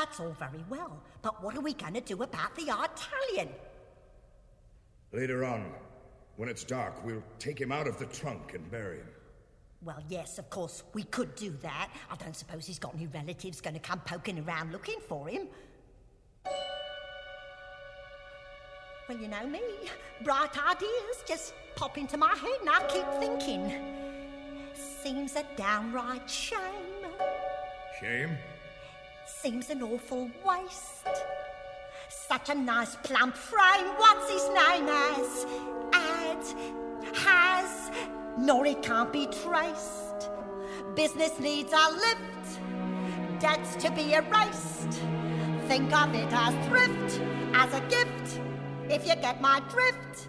That's all very well, but what are we going to do about the Italian? Later on, when it's dark, we'll take him out of the trunk and bury him. Well, yes, of course, we could do that. I don't suppose he's got any relatives going to come poking around looking for him. Well, you know me. Bright ideas just pop into my head and I keep thinking. Seems a downright shame. Shame? Seems an awful waste. Such a nice plump frame. What's his name as? Has, nor it can't be traced. Business needs a lift. Debts to be erased. Think of it as thrift, as a gift, if you get my drift.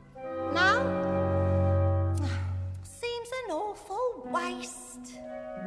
No? Seems an awful waste.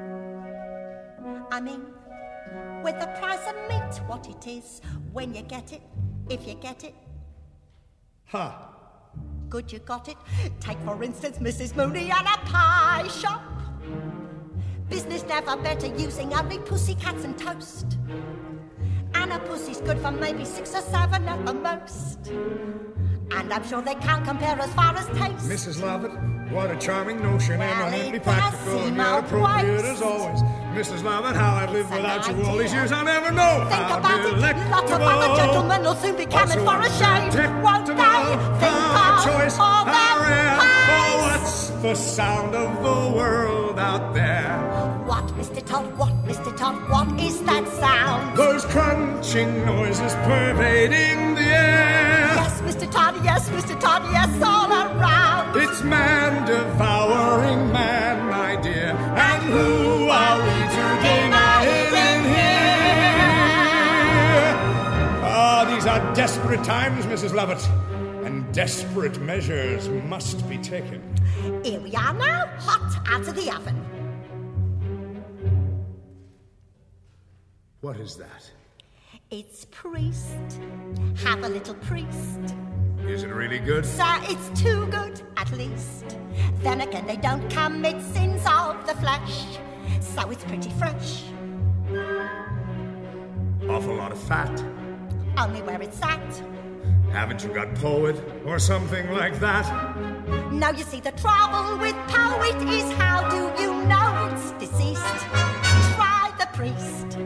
I mean, with the price of meat, what it is, when you get it, if you get it. Huh. Good you got it. Take, for instance, Mrs. Mooney and a pie shop. Business never better using only pussycats and toast. And a pussy's good for maybe 6 or 7 at the most. And I'm sure they can't compare as far as taste. Mrs. Lovett, what a charming notion, Well, and eminently it practical does and seem yet a appropriate waste. as always. Mrs. Lovett, how I've lived It's an without you all these idea. years, I'll never know. Think how about it. Lots of delectable. other gentlemen will soon be coming for a shave. Won't they? Think Our of choice, all how their rare. pies. Oh, what's the sound of the world out there? What, Mr. Todd, what, Mr. Todd, what is that sound? Those crunching noises pervading the air. Yes, Mr. Todd, yes, Mr. Todd, yes, all around. It's man devouring man, my dear. And who are we to deny it in here? Ah, these are desperate times, Mrs. Lovett. And desperate measures must be taken. Here we are now, hot out of the oven. What is that? It's priest. Have a little priest. Is it really good? Sir, it's too good, at least. Then again, they don't commit sins of the flesh, so it's pretty fresh. Awful lot of fat. Only where it's at. Haven't you got poet or something like that? No, you see, the trouble with poet is how do you know it's deceased? Try the priest.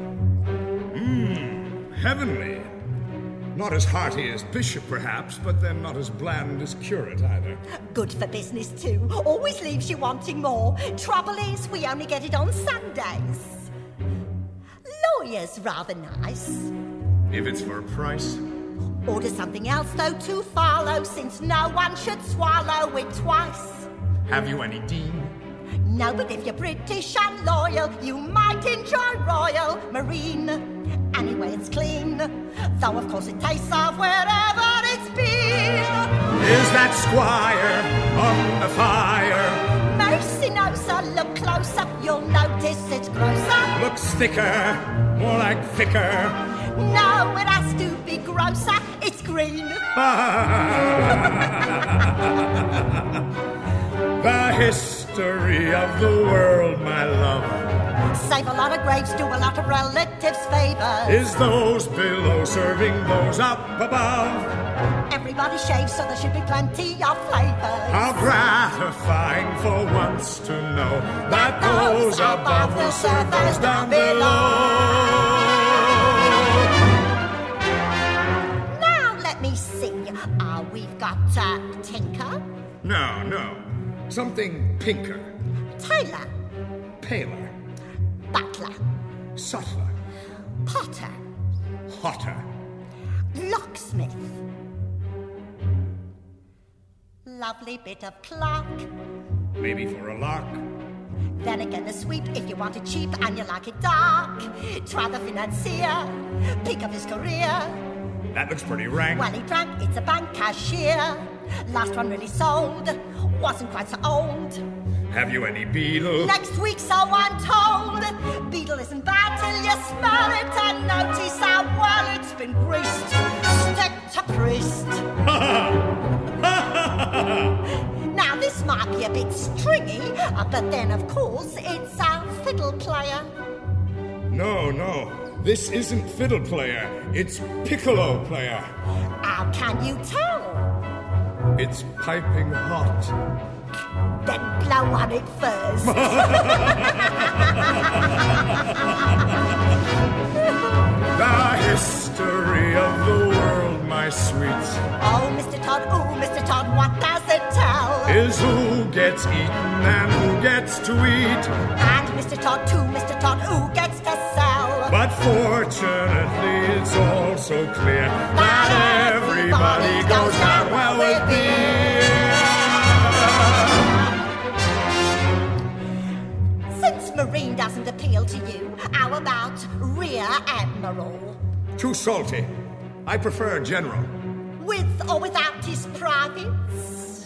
Heavenly. Not as hearty as bishop, perhaps, but then not as bland as curate either. Good for business, too. Always leaves you wanting more. Trouble is, we only get it on Sundays. Lawyer's rather nice. If it's for a price. Order something else, though, to follow, since no one should swallow it twice. Have you any dean? No, but if you're British and loyal, you might enjoy Royal Marine. Anyway, it's clean, though of course it tastes of wherever it's been. Is that squire on the fire? Mercy no, sir, look closer, you'll notice it's grosser. Looks thicker, more like thicker. No, it has to be grosser, it's green. The history of the world, my love, Save a lot of graves, do a lot of relatives favors. is those below serving those up above. Everybody shaves, so there should be plenty of flavors. How gratifying for once to know that those above will serve those down below. Now let me see. We've got tinker, No. Something pinker, tailor, paler, butler, subtler, potter, hotter. locksmith. Lovely bit of clock. Maybe for a lark. Then again, the sweep if you want it cheap and you like it dark. Try the financier, peak of his career. That looks pretty rank. Well, he drank, it's a bank cashier. Last one really sold, wasn't quite so old. Have you any beetle? Next week, so I'm told. Beetle isn't bad till you smell it and notice how well it's been greased. Stick to priest. Now, this might be a bit stringy, but then, of course, it's our fiddle player. No. This isn't fiddle player, it's piccolo player. How can you tell? It's piping hot. Then blow on it first. The history of the world, my sweets. Oh, Mr. Todd, what does it tell? Is who gets eaten and who gets to eat. And Mr. Todd, who gets to sell? But fortunately, it's all so clear that everybody goes down well with beer. Since Marine doesn't appeal to you, how about Rear Admiral? Too salty. I prefer General. With or without his privates?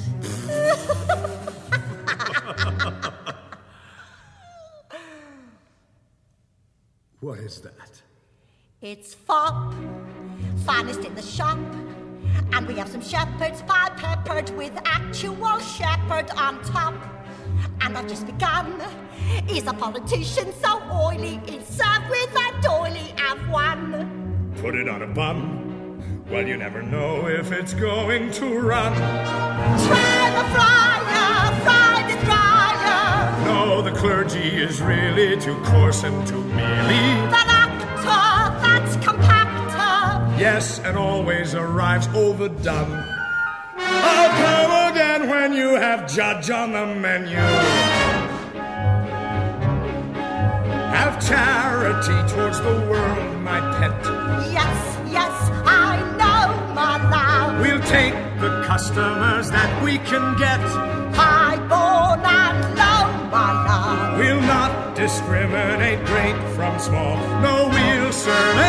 What is that? It's fop, finest in the shop. And we have some shepherd's pie peppered with actual shepherd on top. And I've just begun. Is a politician so oily? It's served with a doily of one. Put it on a bun. Well, you never know if it's going to run. Try the fryer, fry the dryer. No, the clergy is really too coarse and too mealy. That actor, that's compactor. Yes, and always arrives overdone. I'll come again when you have Judge on the menu. Have charity towards the world, my pet. Yes, I know, my love. We'll take the customers that we can get. High-born and low, my love. We'll not discriminate great from small. No, we'll serve